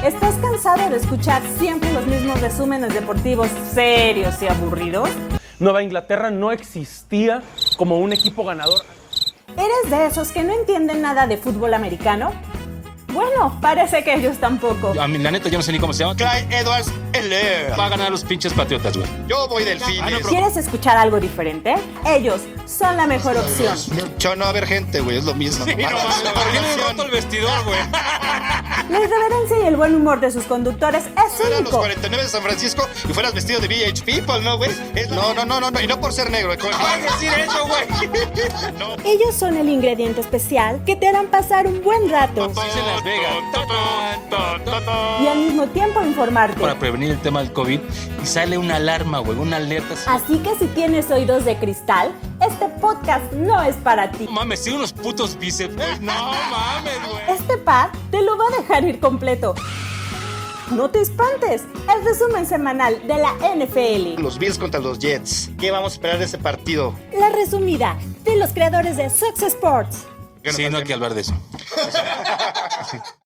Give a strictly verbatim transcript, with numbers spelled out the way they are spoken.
¿Estás cansado de escuchar siempre los mismos resúmenes deportivos serios y aburridos? Nueva Inglaterra no existía como un equipo ganador. ¿Eres de esos que no entienden nada de fútbol americano? Bueno, parece que ellos tampoco. A mí, la neta, yo no sé ni cómo se llama. Clyde Edwards-Helaire. Va a ganar los pinches Patriotas, güey. Yo voy Delfines. Ah, no, ¿Quieres escuchar algo diferente? Ellos son la mejor opción. Yo no va a haber gente, güey, es lo mismo. Sí, no, ¿por qué le roto el vestidor, güey? La irreverencia y el buen humor de sus conductores es Eran los único. cuarenta y nueve de San Francisco y fueras vestido de V H People, ¿no, güey? No, no, no, no, no, y no por ser negro. ¿Cómo vas a decir eso, güey? No. Ellos son el ingrediente especial que te harán pasar un buen rato Es en Las Vegas. y al mismo tiempo informarte. Para prevenir el tema del COVID y sale una alarma, güey, una alerta. Así que si tienes oídos de cristal, este podcast no es para ti. No mames, sí, unos putos bíceps, güey. No mames, güey. Este par te lo va a dejar ir completo. No te espantes, el resumen semanal de la N F L. Los Bills contra los Jets. ¿Qué vamos a esperar de ese partido? La resumida de los creadores de Success Sports. Sí, no hay que hablar de eso.